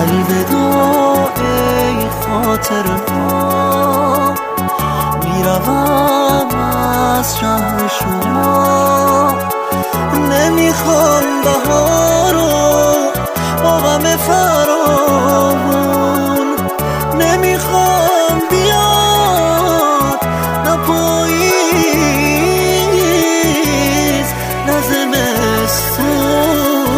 الوداع ای خاطره ها، میروم از شهر شما. نمیخوام بهارو با غم فراوون، نمیخوام بیاد نه پاییز نه زمستون.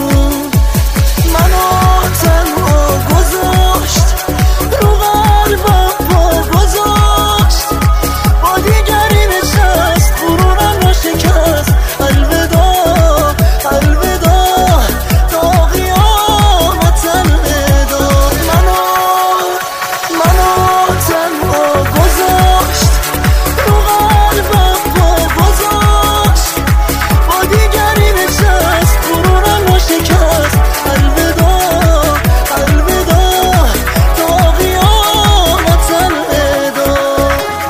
منو تنها گذاشت رو قلبم پا گذاشت، با دیگری نشست غرورم را شکست. الوداع الوداع تا قیامت الوداع. منو تنها گذاشت رو قلبم پا گذاشت، با دیگری نشست غرورم را شکست. الوداع الوداع تا قیامت الوداع.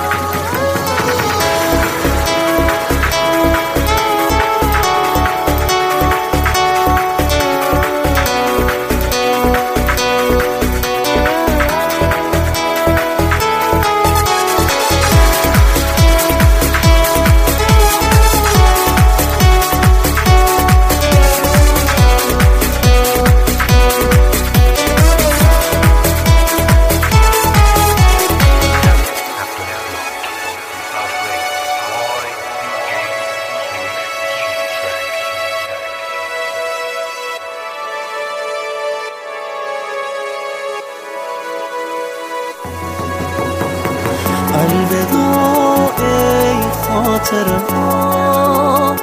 الوداع ای خاطره ها،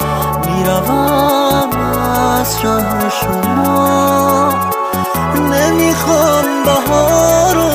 میروم از شهر شما. نمیخوام بهارو